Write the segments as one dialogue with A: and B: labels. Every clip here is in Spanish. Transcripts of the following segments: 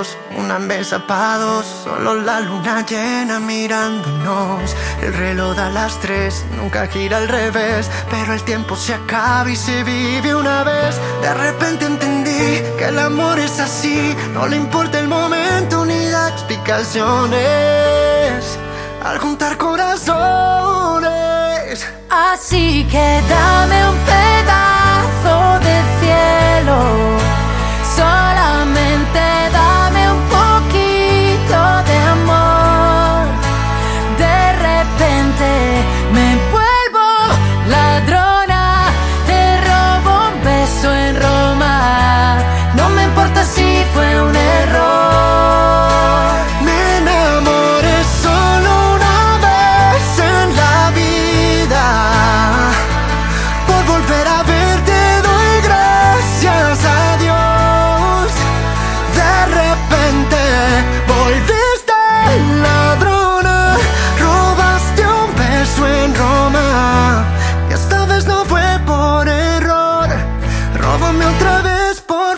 A: dos, una mesa pa' dos, solo la luna llena mirándonos. El reloj da las 3, nunca gira al revés, pero el tiempo se acaba y se vive una vez. De repente entendí que el amor es así, no le importa el momento ni da explicaciones al juntar corazones.
B: Así que dame un pedazo de cielo, solamente dame un poquito de amor. De repente me vuelvo ladrona, te robo un beso en Roma. No me importa si fue un error.
A: Me enamoré solo una vez en la vida. Por volver a verte doy gracias a Dios. De repente volviste ladrona, robaste un beso en Roma. Y esta vez no fue por error. Róbame otra vez, por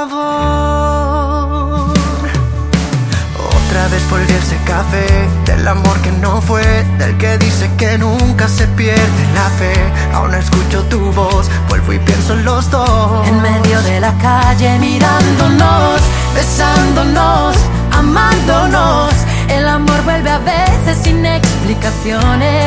A: favor. Otra vez volví a ese café, del amor que no fue, del que dice que nunca se pierde la fe. Aún escucho tu voz, vuelvo y pienso en los dos.
B: En medio de la calle mirándonos, besándonos, amándonos. El amor vuelve a veces sin explicaciones.